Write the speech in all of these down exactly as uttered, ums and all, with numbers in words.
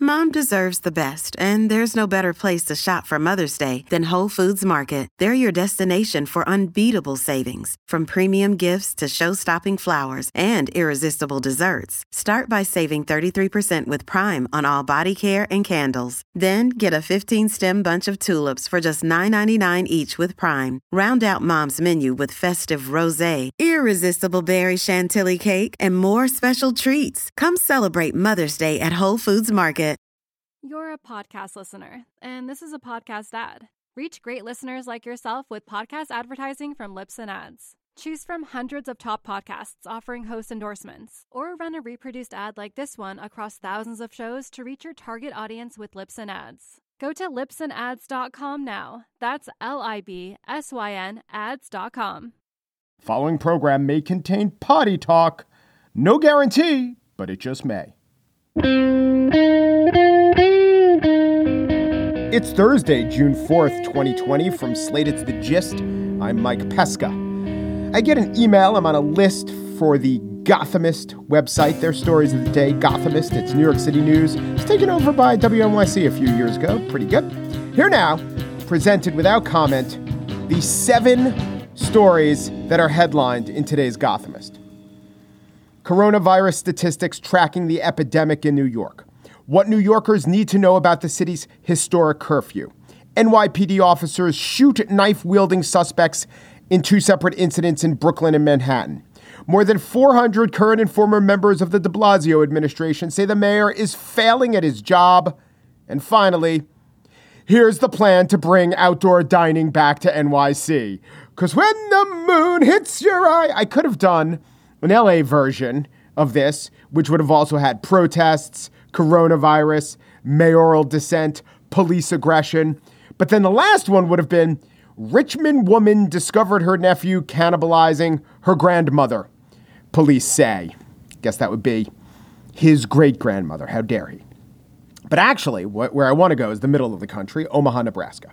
Mom deserves the best, and there's no better place to shop for Mother's Day than Whole Foods Market. They're your destination for unbeatable savings, from premium gifts to show-stopping flowers and irresistible desserts. Start by saving thirty-three percent with Prime on all body care and candles. Then get a fifteen-stem bunch of tulips for just nine ninety-nine each with Prime. Round out Mom's menu with festive rosé, irresistible berry chantilly cake, and more special treats. Come celebrate Mother's Day at Whole Foods Market. You're a podcast listener, and this is a podcast ad. Reach great listeners like yourself with podcast advertising from Libsyn Ads. Choose from hundreds of top podcasts offering host endorsements, or run a reproduced ad like this one across thousands of shows to reach your target audience with Libsyn Ads. Go to libsyn ads dot com now. That's L I B S Y N ads dot com. Following program may contain potty talk. No guarantee, but it just may. It's Thursday, June fourth, twenty twenty. From Slate, it's The Gist. I'm Mike Pesca. I get an email. I'm on a list for the Gothamist website. Their stories of the day, Gothamist. It's New York City news. It was taken over by W N Y C a few years ago. Pretty good. Here now, presented without comment, the seven stories that are headlined in today's Gothamist. Coronavirus statistics tracking the epidemic in New York. What New Yorkers need to know about the city's historic curfew. N Y P D officers shoot knife-wielding suspects in two separate incidents in Brooklyn and Manhattan. More than four hundred current and former members of the de Blasio administration say the mayor is failing at his job. And finally, here's the plan to bring outdoor dining back to N Y C. Because when the moon hits your eye, I could have done an L A version of this, which would have also had protests, coronavirus, mayoral dissent, police aggression. But then the last one would have been Richmond woman discovered her nephew cannibalizing her grandmother. Police say. Guess that would be his great-grandmother. How dare he? But actually, wh- where I want to go is the middle of the country, Omaha, Nebraska.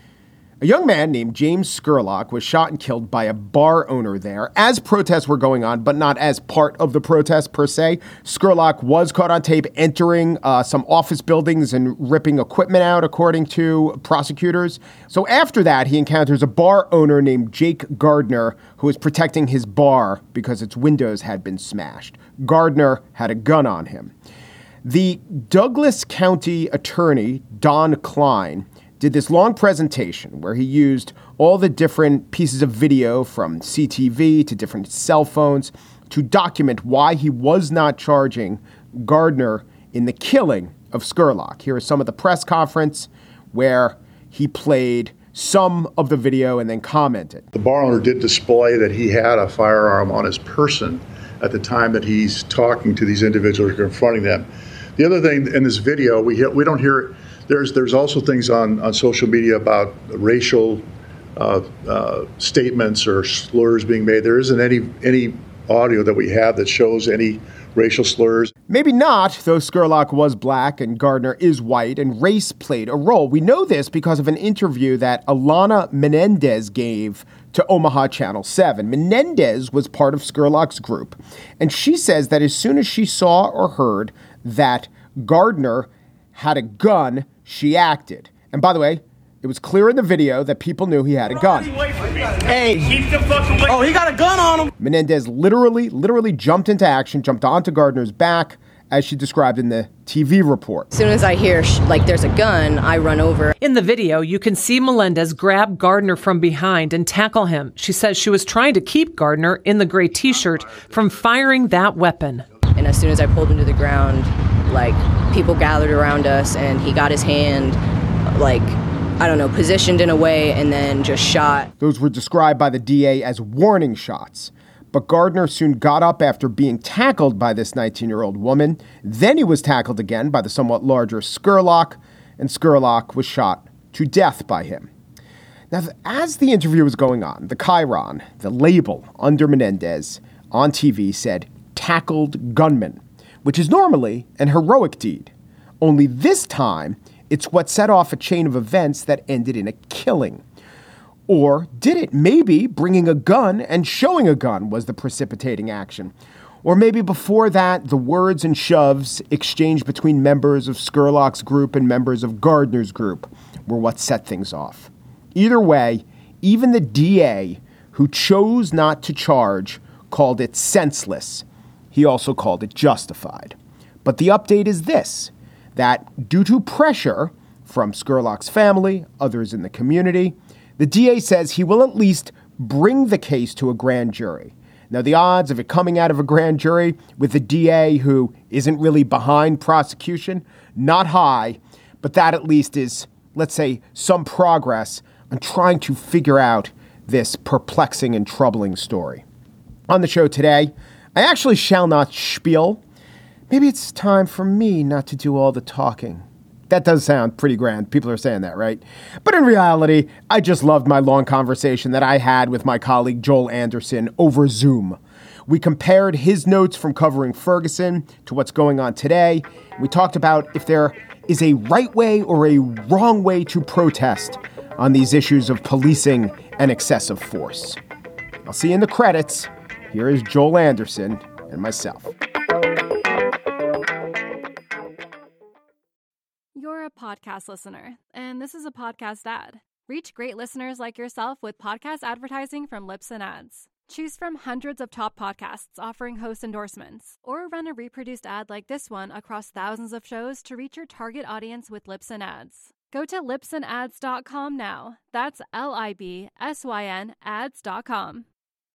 A young man named James Scurlock was shot and killed by a bar owner there as protests were going on, but not as part of the protest per se. Scurlock was caught on tape entering uh, some office buildings and ripping equipment out, according to prosecutors. So after that, he encounters a bar owner named Jake Gardner, who was protecting his bar because its windows had been smashed. Gardner had a gun on him. The Douglas County attorney, Don Klein, did this long presentation where he used all the different pieces of video from C T V to different cell phones to document why he was not charging Gardner in the killing of Scurlock. Here is some of the press conference where he played some of the video and then commented. The bar owner did display that he had a firearm on his person at the time that he's talking to these individuals, confronting them. The other thing in this video, we hear, we don't hear, there's there's also things on, on social media about racial uh, uh, statements or slurs being made. There isn't any any audio that we have that shows any racial slurs. Maybe not, though Scurlock was black and Gardner is white, and race played a role. We know this because of an interview that Alana Menendez gave to Omaha Channel seven. Menendez was part of Scurlock's group, and she says that as soon as she saw or heard that Gardner had a gun, she acted. And by the way, it was clear in the video that people knew he had a gun. Hey, keep the fuck away. Oh, he got a gun on him. Menendez literally, literally jumped into action, jumped onto Gardner's back, as she described in the T V report. As soon as I hear, sh- like, there's a gun, I run over. In the video, you can see Melendez grab Gardner from behind and tackle him. She says she was trying to keep Gardner, in the gray T-shirt, from firing that weapon. And as soon as I pulled him to the ground, like, people gathered around us, and he got his hand, like, I don't know, positioned in a way and then just shot. Those were described by the D A as warning shots. But Gardner soon got up after being tackled by this nineteen-year-old woman. Then he was tackled again by the somewhat larger Scurlock, and Scurlock was shot to death by him. Now, as the interview was going on, the chyron, the label under Menendez on T V said, "Tackled gunman," which is normally an heroic deed. Only this time, it's what set off a chain of events that ended in a killing. Or did it? Maybe bringing a gun and showing a gun was the precipitating action. Or maybe before that, the words and shoves exchanged between members of Scurlock's group and members of Gardner's group were what set things off. Either way, even the D A, who chose not to charge, called it senseless. He also called it justified. But the update is this, that due to pressure from Scurlock's family, others in the community, the D A says he will at least bring the case to a grand jury. Now, the odds of it coming out of a grand jury with a D A who isn't really behind prosecution, not high, but that at least is, let's say, some progress on trying to figure out this perplexing and troubling story. On the show today, I actually shall not spiel. Maybe it's time for me not to do all the talking. That does sound pretty grand. People are saying that, right? But in reality, I just loved my long conversation that I had with my colleague Joel Anderson over Zoom. We compared his notes from covering Ferguson to what's going on today. We talked about if there is a right way or a wrong way to protest on these issues of policing and excessive force. I'll see you in the credits. Here is Joel Anderson and myself. You're a podcast listener, and this is a podcast ad. Reach great listeners like yourself with podcast advertising from Libsyn Ads. Choose from hundreds of top podcasts offering host endorsements, or run a reproduced ad like this one across thousands of shows to reach your target audience with Libsyn Ads. Go to libsyn ads dot com now. That's L I B S Y N ads dot com.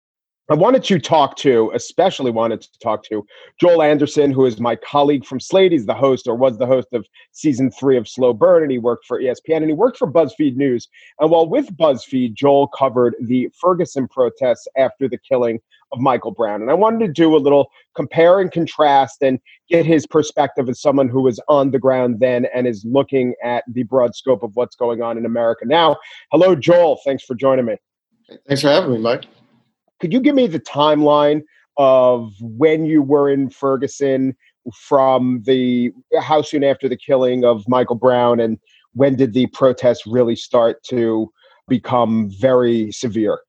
I wanted to talk to, especially wanted to talk to Joel Anderson, who is my colleague from Slate. He's the host or was the host of season three of Slow Burn, and he worked for E S P N and he worked for BuzzFeed News. And while with BuzzFeed, Joel covered the Ferguson protests after the killing of Michael Brown. And I wanted to do a little compare and contrast and get his perspective as someone who was on the ground then and is looking at the broad scope of what's going on in America now. Hello, Joel. Thanks for joining me. Thanks for having me, Mike. Could you give me the timeline of when you were in Ferguson from the how soon after the killing of Michael Brown, and when did the protests really start to become very severe?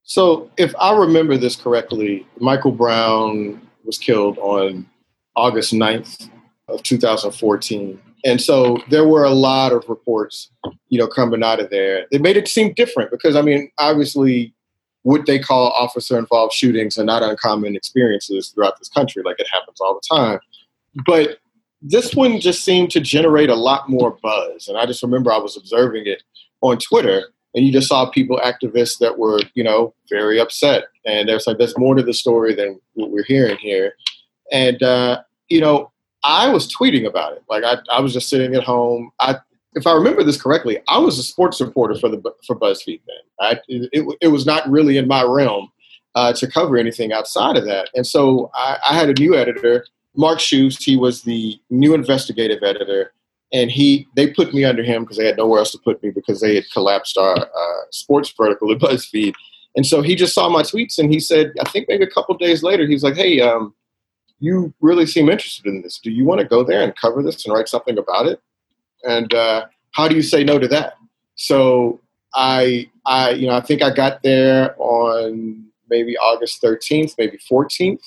So if I remember this correctly, Michael Brown was killed on August ninth of two thousand fourteen. And so there were a lot of reports, you know, coming out of there. It made it seem different because, I mean, obviously, what they call officer-involved shootings are not uncommon experiences throughout this country. Like, it happens all the time. But this one just seemed to generate a lot more buzz. And I just remember I was observing it on Twitter, and you just saw people, activists that were, you know, very upset. And there's like, there's more to the story than what we're hearing here. And, uh, you know, I was tweeting about it. Like, I, I was just sitting at home. I If I remember this correctly, I was a sports reporter for the for BuzzFeed then. I, it, it was not really in my realm uh, to cover anything outside of that. And so I, I had a new editor, Mark Schust. He was the new investigative editor, and he they put me under him because they had nowhere else to put me because they had collapsed our uh, sports vertical at BuzzFeed. And so he just saw my tweets, and he said, I think maybe a couple of days later, he's like, hey, um, you really seem interested in this. Do you want to go there and cover this and write something about it? And uh, how do you say no to that? So I, I, you know, I think I got there on maybe August thirteenth, maybe fourteenth,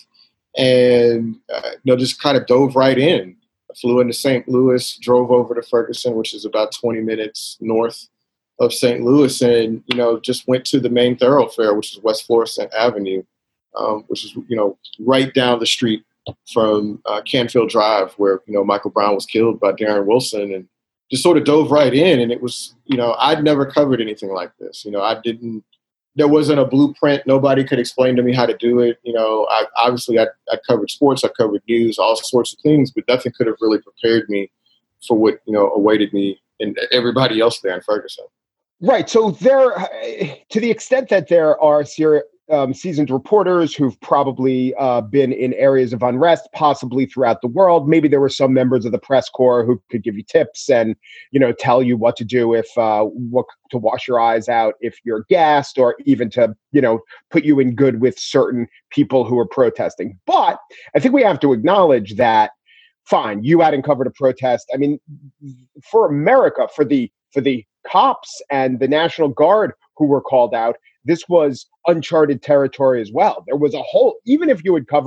and uh, you know, just kind of dove right in. I flew into Saint Louis, drove over to Ferguson, which is about twenty minutes north of Saint Louis, and you know, just went to the main thoroughfare, which is West Florissant Avenue, um, which is you know right down the street from uh, Canfield Drive, where you know Michael Brown was killed by Darren Wilson, and just sort of dove right in. And it was, you know, I'd never covered anything like this. You know, I didn't, there wasn't a blueprint. Nobody could explain to me how to do it. You know, I obviously I, I covered sports, I covered news, all sorts of things, but nothing could have really prepared me for what, you know, awaited me and everybody else there in Ferguson. Right. So there, to the extent that there are serious, Um, seasoned reporters who've probably uh, been in areas of unrest, possibly throughout the world. Maybe there were some members of the press corps who could give you tips and, you know, tell you what to do if, uh, what to wash your eyes out if you're gassed, or even to, you know, put you in good with certain people who are protesting. But I think we have to acknowledge that, fine, you hadn't covered a protest. I mean, for America, for the for the cops and the National Guard who were called out, this was uncharted territory as well. There was a whole, even if you had covered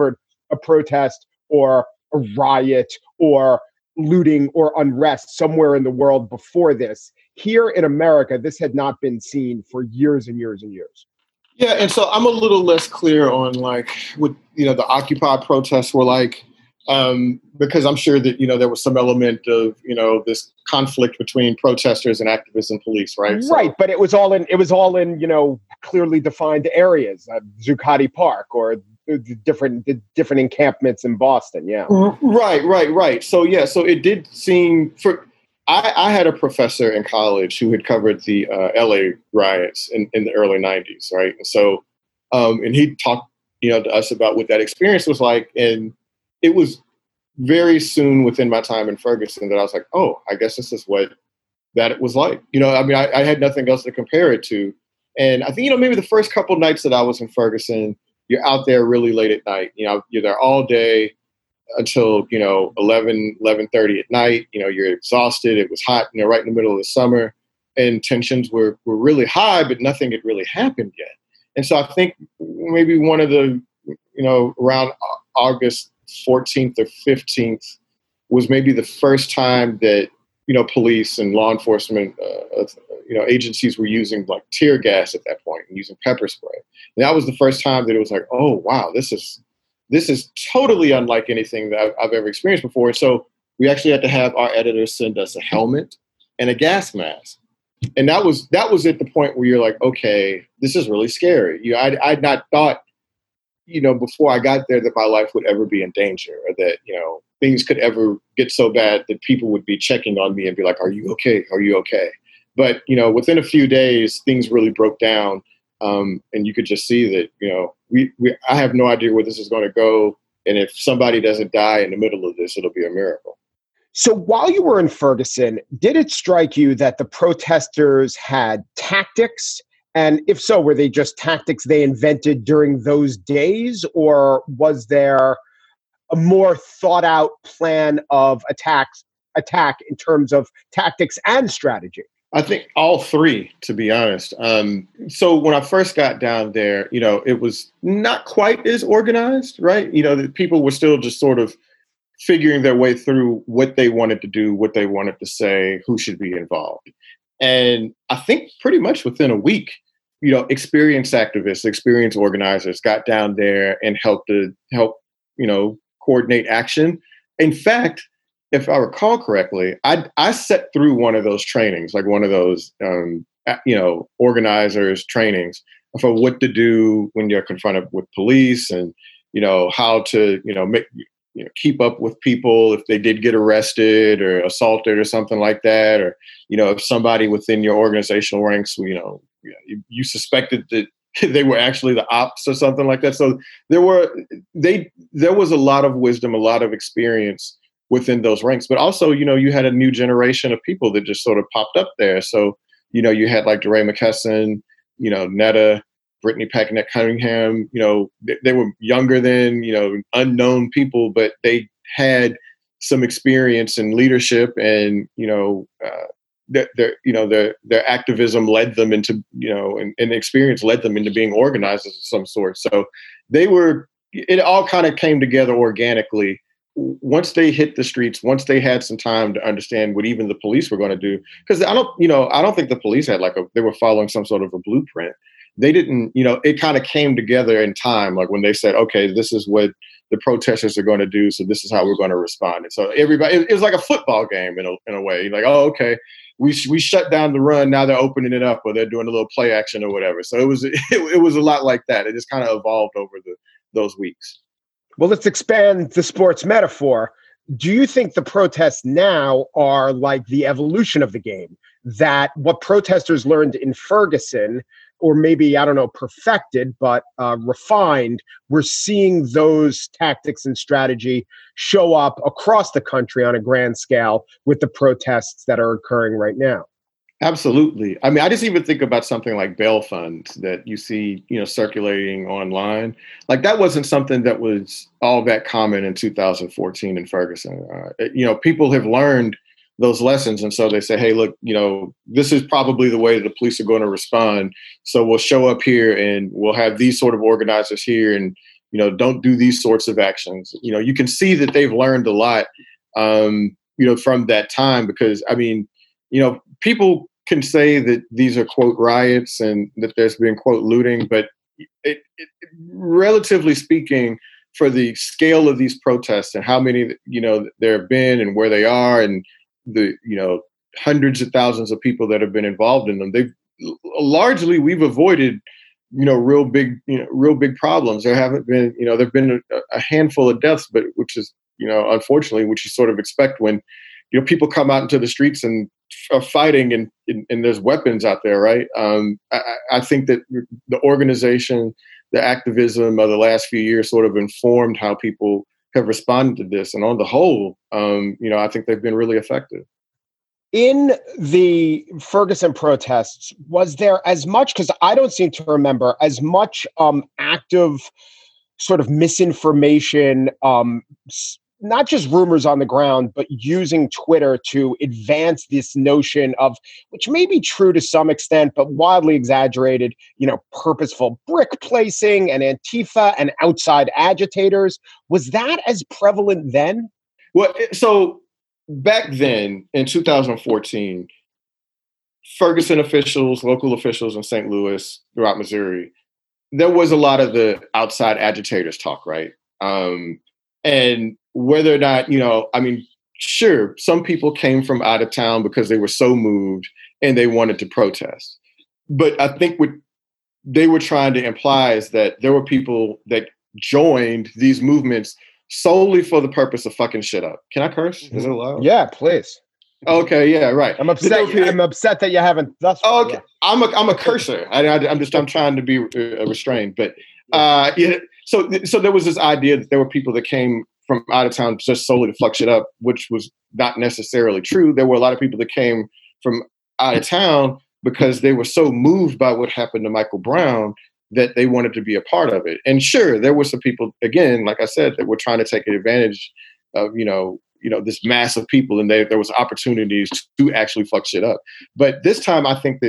a protest or a riot or looting or unrest somewhere in the world before this. Here in America, this had not been seen for years and years and years. Yeah, and so I'm a little less clear on like what, you know, the Occupy protests were like, um, because I'm sure that, you know, there was some element of, you know, this conflict between protesters and activists and police, right? Right, so, but it was all in, it was all in, you know, clearly defined areas, uh, Zuccotti Park or the different the different encampments in Boston. Yeah. Right, right, right. So, yeah, so it did seem for I, I had a professor in college who had covered the uh, L A riots in, in the early nineties. Right. And so um, and he talked, you know, to us about what that experience was like. And it was very soon within my time in Ferguson that I was like, oh, I guess this is what that it was like. You know, I mean, I, I had nothing else to compare it to. And I think, you know, maybe the first couple nights that I was in Ferguson, you're out there really late at night. You know, you're there all day until, you know, eleven, eleven thirty at night. You know, you're exhausted. It was hot, you know, right in the middle of the summer. And tensions were, were really high, but nothing had really happened yet. And so I think maybe one of the, you know, around August fourteenth or fifteenth was maybe the first time that, you know, police and law enforcement, uh, you know, agencies were using like tear gas at that point and using pepper spray. And that was the first time that it was like, oh, wow, this is this is totally unlike anything that I've, I've ever experienced before. So we actually had to have our editors send us a helmet and a gas mask. And that was that was at the point where you're like, okay, this is really scary. You know, I I'd not thought, you know, before I got there that my life would ever be in danger or that, you know, things could ever get so bad that people would be checking on me and be like, are you okay? Are you okay? But, you know, within a few days, things really broke down. Um, and you could just see that, you know, we, we I have no idea where this is going to go. And if somebody doesn't die in the middle of this, it'll be a miracle. So while you were in Ferguson, did it strike you that the protesters had tactics? And if so, were they just tactics they invented during those days? Or was there a more thought out plan of attacks, attack in terms of tactics and strategy? I think all three, to be honest. Um, so when I first got down there, you know, it was not quite as organized, right? You know, the people were still just sort of figuring their way through what they wanted to do, what they wanted to say, who should be involved. And I think pretty much within a week, you know, experienced activists, experienced organizers got down there and helped to help, you know, coordinate action. In fact, if I recall correctly, I I sat through one of those trainings, like one of those, um, you know, organizers trainings for what to do when you're confronted with police and, you know, how to, you know, make, you know, keep up with people if they did get arrested or assaulted or something like that. Or, you know, if somebody within your organizational ranks, you know, you, you suspected that they were actually the ops or something like that. So there were, they, there was a lot of wisdom, a lot of experience within those ranks, but also, you know, you had a new generation of people that just sort of popped up there. So, you know, you had like DeRay McKesson, you know, Netta, Brittany Packnett Cunningham, you know, they, they were younger than, you know, unknown people, but they had some experience in leadership and, you know, uh, their, their, you know, their, their activism led them into, you know, and, and experience led them into being organizers of some sort. So they were, it all kind of came together organically. Once they hit the streets, once they had some time to understand what even the police were going to do, because I don't, you know, I don't think the police had like a, they were following some sort of a blueprint. They didn't, you know, it kind of came together in time, like when they said, okay, this is what the protesters are going to do, so this is how we're going to respond. And so everybody, it, it was like a football game in a, in a way. Like, oh, okay, we we shut down the run, now they're opening it up, or they're doing a little play action or whatever. So it was it, it was a lot like that. It just kind of evolved over the those weeks. Well, let's expand the sports metaphor. Do you think the protests now are like the evolution of the game? That what protesters learned in Ferguson, or maybe, I don't know, perfected, but uh, refined, we're seeing those tactics and strategy show up across the country on a grand scale with the protests that are occurring right now? Absolutely. I mean, I just even think about something like bail funds that you see, you know, circulating online. Like that wasn't something that was all that common in two thousand fourteen in Ferguson. Uh, you know, people have learned those lessons. And so they say, hey, look, you know, this is probably the way the police are going to respond. So we'll show up here and we'll have these sort of organizers here. And, you know, don't do these sorts of actions. You know, you can see that they've learned a lot, um, you know, from that time, because, I mean, you know, people can say that these are, quote, riots and that there's been, quote, looting, but it, it, relatively speaking, for the scale of these protests and how many, you know, there have been and where they are, and the, you know, hundreds of thousands of people that have been involved in them, they've largely, we've avoided, you know, real big, you know, real big problems. There haven't been, you know, there've been a, a handful of deaths, but which is, you know, unfortunately, which you sort of expect when, you know, people come out into the streets and are fighting and, and, and there's weapons out there, right? Um, I, I think that the organization, the activism of the last few years sort of informed how people have responded to this. And on the whole, um, you know, I think they've been really effective. In the Ferguson protests, was there as much, because I don't seem to remember, as much um, active sort of misinformation, um, not just rumors on the ground, but using Twitter to advance this notion of, which may be true to some extent, but wildly exaggerated, you know, purposeful brick placing and Antifa and outside agitators? Was that as prevalent then? Well, so back then in two thousand fourteen, Ferguson officials, local officials in Saint Louis, throughout Missouri, there was a lot of the outside agitators talk, right? Um, and whether or not, you know, I mean, sure, some people came from out of town because they were so moved and they wanted to protest. But I think what they were trying to imply is that there were people that joined these movements solely for the purpose of fucking shit up. Can I curse? Is it allowed? Yeah, please. Okay, yeah, right. I'm upset. I'm upset that you haven't thus far. Oh, okay. Yeah. I'm a I'm a cursor. I, I, I'm just I'm trying to be uh, restrained. But uh, yeah, so so there was this idea that there were people that came from out of town just solely to fuck shit up, which was not necessarily true. There were a lot of people that came from out of town because they were so moved by what happened to Michael Brown that they wanted to be a part of it. And sure, there were some people, again, like I said, that were trying to take advantage of, you know, you know, this mass of people, and they, there was opportunities to actually fuck shit up. But this time, I think that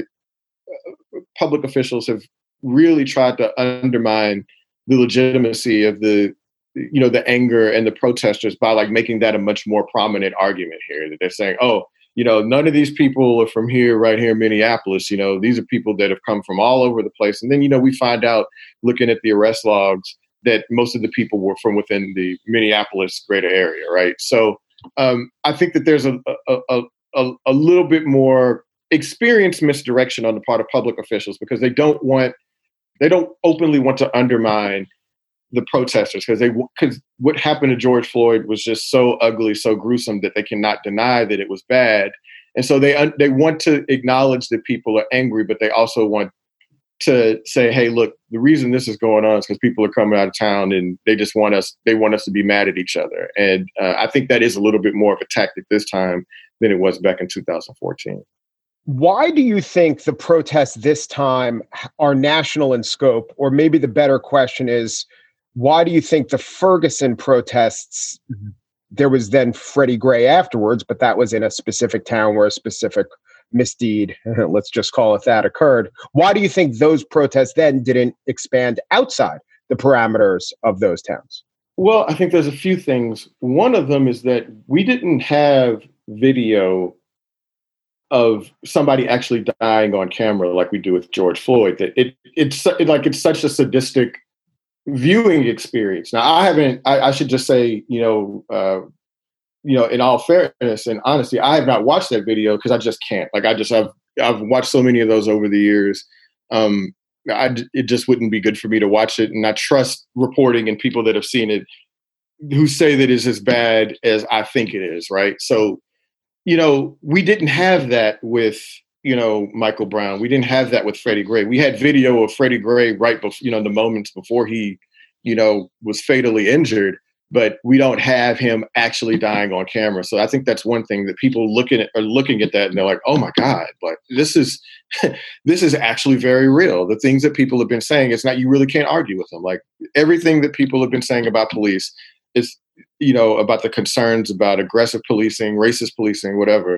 public officials have really tried to undermine the legitimacy of the, you know, the anger and the protesters by like making that a much more prominent argument here, that they're saying, oh, you know, none of these people are from here, right here in Minneapolis. You know, these are people that have come from all over the place. And then, you know, we find out looking at the arrest logs that most of the people were from within the Minneapolis greater area, right? So um, I think that there's a, a, a, a, a little bit more experienced misdirection on the part of public officials, because they don't want, they don't openly want to undermine the protesters, because they because what happened to George Floyd was just so ugly, so gruesome that they cannot deny that it was bad, and so they they want to acknowledge that people are angry, but they also want to say, hey, look, the reason this is going on is because people are coming out of town and they just want us they want us to be mad at each other, and uh, I think that is a little bit more of a tactic this time than it was back in two thousand fourteen. Why do you think the protests this time are national in scope? Or maybe the better question is, why do you think the Ferguson protests, there was then Freddie Gray afterwards, but that was in a specific town where a specific misdeed, let's just call it that, occurred. Why do you think those protests then didn't expand outside the parameters of those towns? Well, I think there's a few things. One of them is that we didn't have video of somebody actually dying on camera like we do with George Floyd. That it it's it, like it's such a sadistic viewing experience. Now, I haven't. I, I should just say, you know, uh, you know, in all fairness and honesty, I have not watched that video because I just can't. Like, I just I've I've watched so many of those over the years. Um, I, it just wouldn't be good for me to watch it, and I trust reporting and people that have seen it who say that it's as bad as I think it is. Right. So, you know, we didn't have that with, you know, Michael Brown. We didn't have that with Freddie Gray. We had video of Freddie Gray right before, you know, the moments before he, you know, was fatally injured, but we don't have him actually dying on camera. So I think that's one thing that people looking at are looking at that and they're like, oh my God, like this is, this is actually very real. The things that people have been saying, it's not, you really can't argue with them. Like everything that people have been saying about police is, you know, about the concerns about aggressive policing, racist policing, whatever.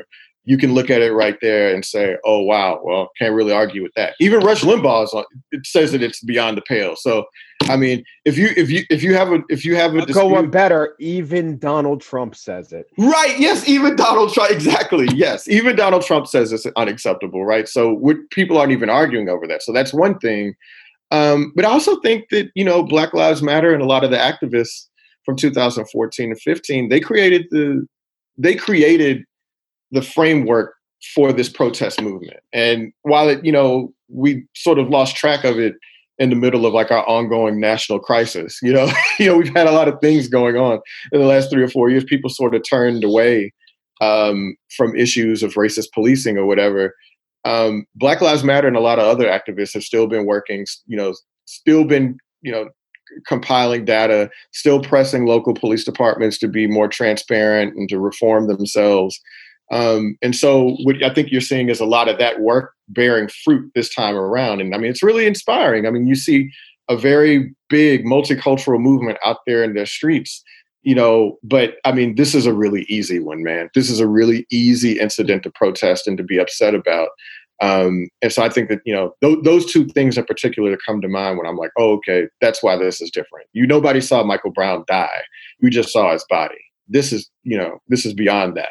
you can look at it right there and say, oh, wow, well, can't really argue with that. Even Rush Limbaugh is on, it says that it's beyond the pale. So, I mean, if you if you if you have a if you have a I'll dispute, go one better, even Donald Trump says it. Right. Yes. Even Donald Trump. Exactly. Yes. Even Donald Trump says it's unacceptable. Right. So we people aren't even arguing over that. So that's one thing. Um, but I also think that, you know, Black Lives Matter and a lot of the activists from two thousand fourteen and fifteen, they created the they created the framework for this protest movement. And while it, you know, we sort of lost track of it in the middle of like our ongoing national crisis, you know, you know, we've had a lot of things going on in the last three or four years. People sort of turned away um, from issues of racist policing or whatever. Um, Black Lives Matter and a lot of other activists have still been working, you know, still been, you know, compiling data, still pressing local police departments to be more transparent and to reform themselves. Um, and so what I think you're seeing is a lot of that work bearing fruit this time around. And I mean, it's really inspiring. I mean, you see a very big multicultural movement out there in the streets, you know, but I mean, this is a really easy one, man. This is a really easy incident to protest and to be upset about. Um, and so I think that, you know, th- those two things in particular to come to mind when I'm like, oh, okay, that's why this is different. You, nobody saw Michael Brown die. We just saw his body. This is, you know, this is beyond that.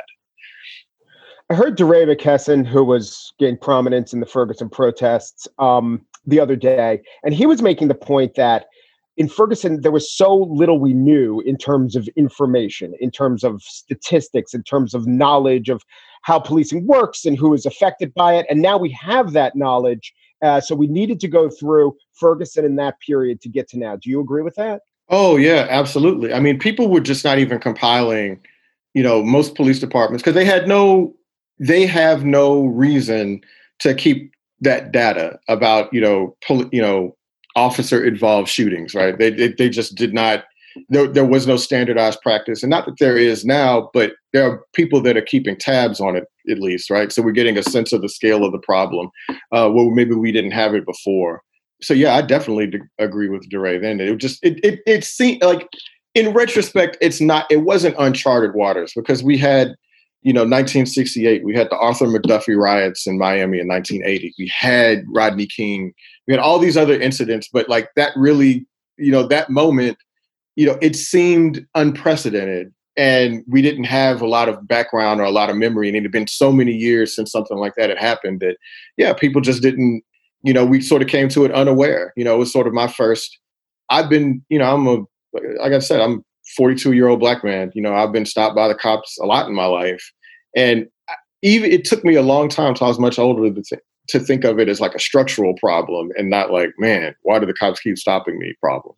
I heard DeRay McKesson, who was gaining prominence in the Ferguson protests um, the other day, and he was making the point that in Ferguson, there was so little we knew in terms of information, in terms of statistics, in terms of knowledge of how policing works and who is affected by it. And now we have that knowledge. Uh, so we needed to go through Ferguson in that period to get to now. Do you agree with that? Oh, yeah, absolutely. I mean, people were just not even compiling, you know, most police departments because they had no they have no reason to keep that data about, you know, pol- you know, officer involved shootings, right? They, they they just did not, there, there was no standardized practice. And not that there is now, but there are people that are keeping tabs on it at least, right? So we're getting a sense of the scale of the problem. Uh, well, maybe we didn't have it before. So yeah, I definitely d- agree with DeRay then. It just, it, it, it seemed like in retrospect, it's not, it wasn't uncharted waters because we had, you know, nineteen sixty-eight, we had the Arthur McDuffie riots in Miami in nineteen eighty. We had Rodney King. We had all these other incidents, but like that really, you know, that moment, you know, it seemed unprecedented and we didn't have a lot of background or a lot of memory. And it had been so many years since something like that had happened that, yeah, people just didn't, you know, we sort of came to it unaware. You know, it was sort of my first, I've been, you know, I'm a, like I said, I'm forty-two year old black man. You know, I've been stopped by the cops a lot in my life. And even it took me a long time till I was much older to, th- to think of it as like a structural problem and not like, man, why do the cops keep stopping me problem.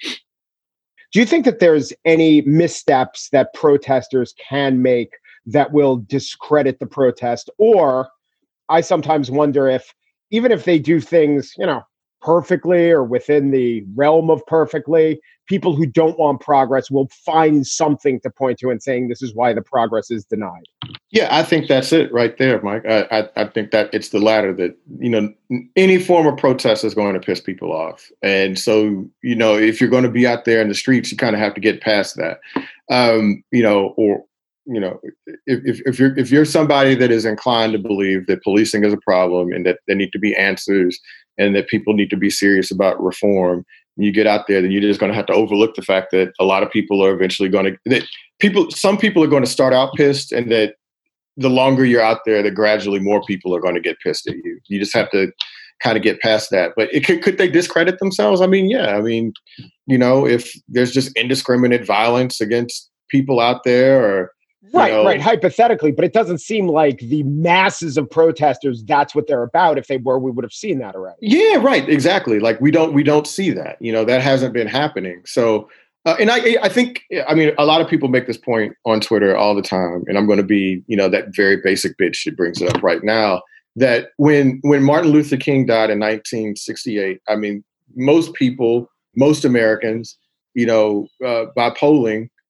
Do you think that there's any missteps that protesters can make that will discredit the protest? Or I sometimes wonder if even if they do things, you know, perfectly or within the realm of perfectly, people who don't want progress will find something to point to and saying this is why the progress is denied. Yeah, I think that's it right there, Mike. I, I, I think that it's the latter that, you know, any form of protest is going to piss people off. And so, you know, if you're going to be out there in the streets, you kind of have to get past that, um, you know, or, you know, if, if you're if you're somebody that is inclined to believe that policing is a problem and that there need to be answers and that people need to be serious about reform, you get out there, then you're just going to have to overlook the fact that a lot of people are eventually going to, that people, some people are going to start out pissed and that the longer you're out there, that gradually more people are going to get pissed at you. You just have to kind of get past that. But it could, could they discredit themselves? I mean, yeah. I mean, you know, if there's just indiscriminate violence against people out there or, Right, know, right, hypothetically, but it doesn't seem like the masses of protesters, that's what they're about. If they were, we would have seen that already. Yeah, right, exactly. Like we don't we don't see that. You know, that hasn't been happening. So, uh, and I I think, I mean, a lot of people make this point on Twitter all the time, and I'm going to be, you know, that very basic bitch that brings it up right now, that when when Martin Luther King died in nineteen sixty-eight, I mean, most people, most Americans, you know, uh, by polling,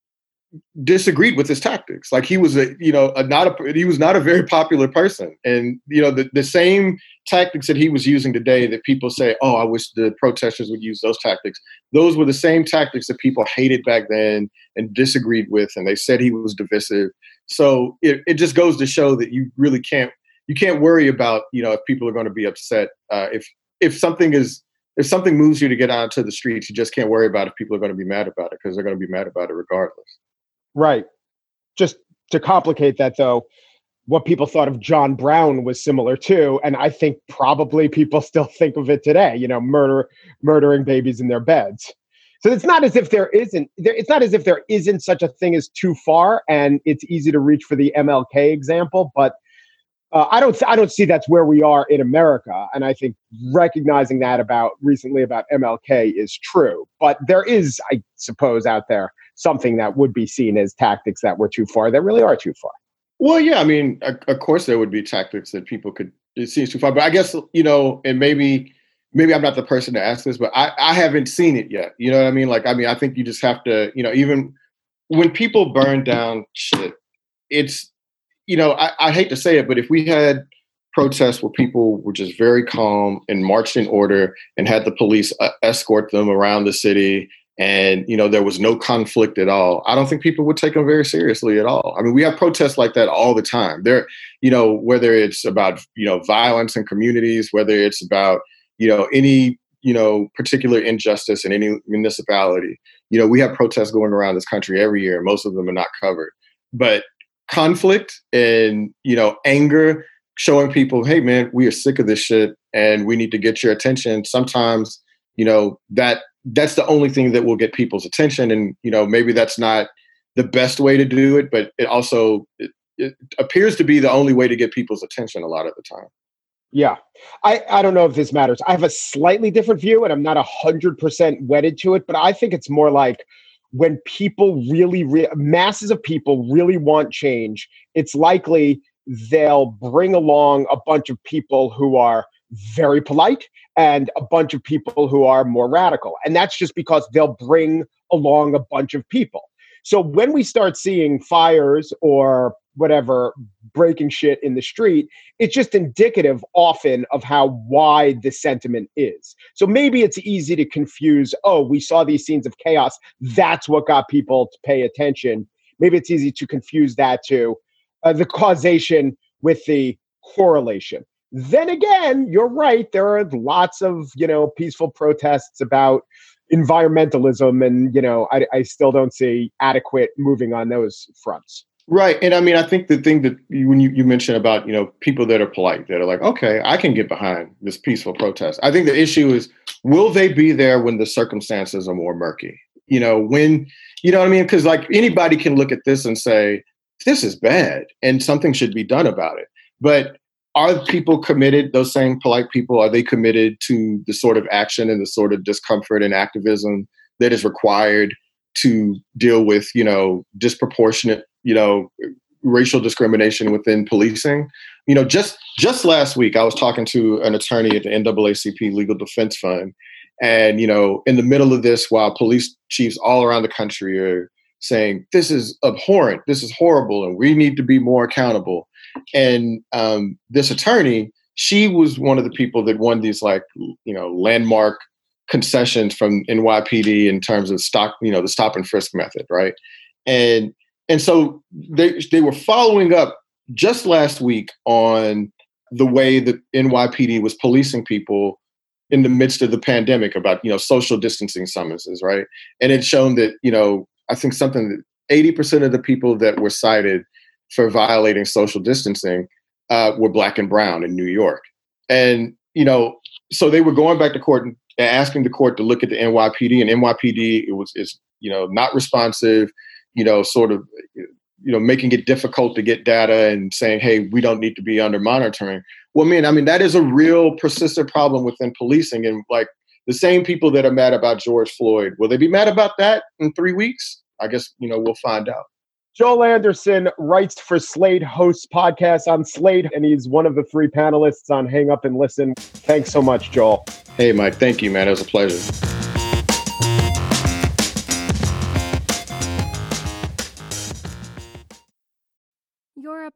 disagreed with his tactics. Like he was a, you know, a, not a, he was not a very popular person. And, you know, the, the same tactics that he was using today that people say, oh, I wish the protesters would use those tactics. Those were the same tactics that people hated back then and disagreed with. And they said he was divisive. So it, it just goes to show that you really can't, you can't worry about, you know, if people are going to be upset. Uh, if, if something is, if something moves you to get onto the streets, you just can't worry about if people are going to be mad about it, because they're going to be mad about it regardless. Right. Just to complicate that, though, what people thought of John Brown was similar too. And I think probably people still think of it today, you know, murder, murdering babies in their beds. So it's not as if there isn't, there, it's not as if there isn't such a thing as too far, and it's easy to reach for the M L K example, but Uh, I don't. I don't see that's where we are in America, and I think recognizing that about recently about M L K is true. But there is, I suppose, out there something that would be seen as tactics that were too far, that really are too far. Well, yeah, I mean, of course, there would be tactics that people could see as too far. But I guess, you know, and maybe maybe I'm not the person to ask this, but I, I haven't seen it yet. You know what I mean? Like, I mean, I think you just have to, you know, even when people burn down shit, it's, you know, I, I hate to say it, but if we had protests where people were just very calm and marched in order and had the police uh, escort them around the city and, you know, there was no conflict at all, I don't think people would take them very seriously at all. I mean, we have protests like that all the time. There, you know, whether it's about, you know, violence in communities, whether it's about, you know, any, you know, particular injustice in any municipality, you know, we have protests going around this country every year. Most of them are not covered. But conflict and, you know, anger, showing people, hey, man, we are sick of this shit and we need to get your attention. Sometimes, you know, that that's the only thing that will get people's attention. And, you know, maybe that's not the best way to do it, but it also it, it appears to be the only way to get people's attention a lot of the time. Yeah. I, I don't know if this matters. I have a slightly different view and I'm not one hundred percent wedded to it, but I think it's more like when people really, re- masses of people really want change, it's likely they'll bring along a bunch of people who are very polite and a bunch of people who are more radical. And that's just because they'll bring along a bunch of people. So when we start seeing fires or whatever, breaking shit in the street, it's just indicative often of how wide the sentiment is. So maybe it's easy to confuse, oh, we saw these scenes of chaos, that's what got people to pay attention. Maybe it's easy to confuse that to uh, the causation with the correlation. Then again, you're right, there are lots of, you know, peaceful protests about environmentalism, and, you know, I, I still don't see adequate moving on those fronts. Right. And I mean, I think the thing that you, when you, you mentioned about, you know, people that are polite, that are like, okay, I can get behind this peaceful protest. I think the issue is, will they be there when the circumstances are more murky? You know, when, you know what I mean? Because like anybody can look at this and say, this is bad and something should be done about it. But are people committed, those same polite people, are they committed to the sort of action and the sort of discomfort and activism that is required to deal with, you know, disproportionate, you know, racial discrimination within policing? You know, just just last week, I was talking to an attorney at the N double A C P Legal Defense Fund. And, you know, in the middle of this, while police chiefs all around the country are saying, this is abhorrent, this is horrible, and we need to be more accountable. And um, this attorney, she was one of the people that won these, like, you know, landmark concessions from N Y P D in terms of stock, you know, the stop and frisk method, right? And and so they they were following up just last week on the way that N Y P D was policing people in the midst of the pandemic about, you know, social distancing summonses, right? And it's shown that, you know, I think something that eighty percent of the people that were cited for violating social distancing uh, were Black and brown in New York. And, you know, so they were going back to court and asking the court to look at the N Y P D, and N Y P D, it was, is, you know, not responsive, you know, sort of, you know, making it difficult to get data and saying, hey, we don't need to be under monitoring. Well, man, I mean, that is a real persistent problem within policing. And like the same people that are mad about George Floyd, will they be mad about that in three weeks? I guess, you know, we'll find out. Joel Anderson writes for Slate, hosts podcasts on Slate, and he's one of the three panelists on Hang Up and Listen. Thanks so much, Joel. Hey, Mike. Thank you, man. It was a pleasure.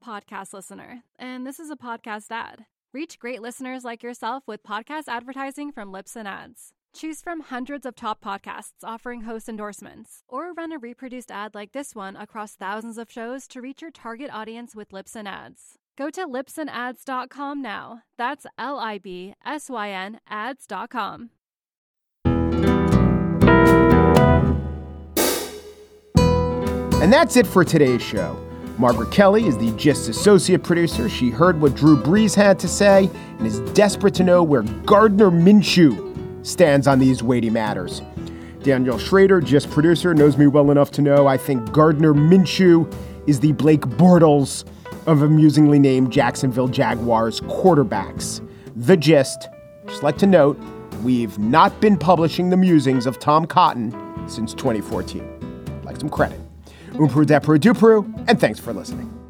podcast listener, and this is a podcast ad. Reach great listeners like yourself with podcast advertising from Libsyn Ads. Choose from hundreds of top podcasts offering host endorsements, or run a reproduced ad like this one across thousands of shows to reach your target audience with Libsyn Ads. Go to libsyn ads dot com now. That's L I B S Y N ads dot com. And that's it for today's show. Margaret Kelly is the Gist associate producer. She heard what Drew Brees had to say and is desperate to know where Gardner Minshew stands on these weighty matters. Daniel Schrader, Gist producer, knows me well enough to know I think Gardner Minshew is the Blake Bortles of amusingly named Jacksonville Jaguars quarterbacks. The Gist, just like to note, we've not been publishing the musings of Tom Cotton since twenty fourteen. Like some credit. Umpru depru dupru, and thanks for listening.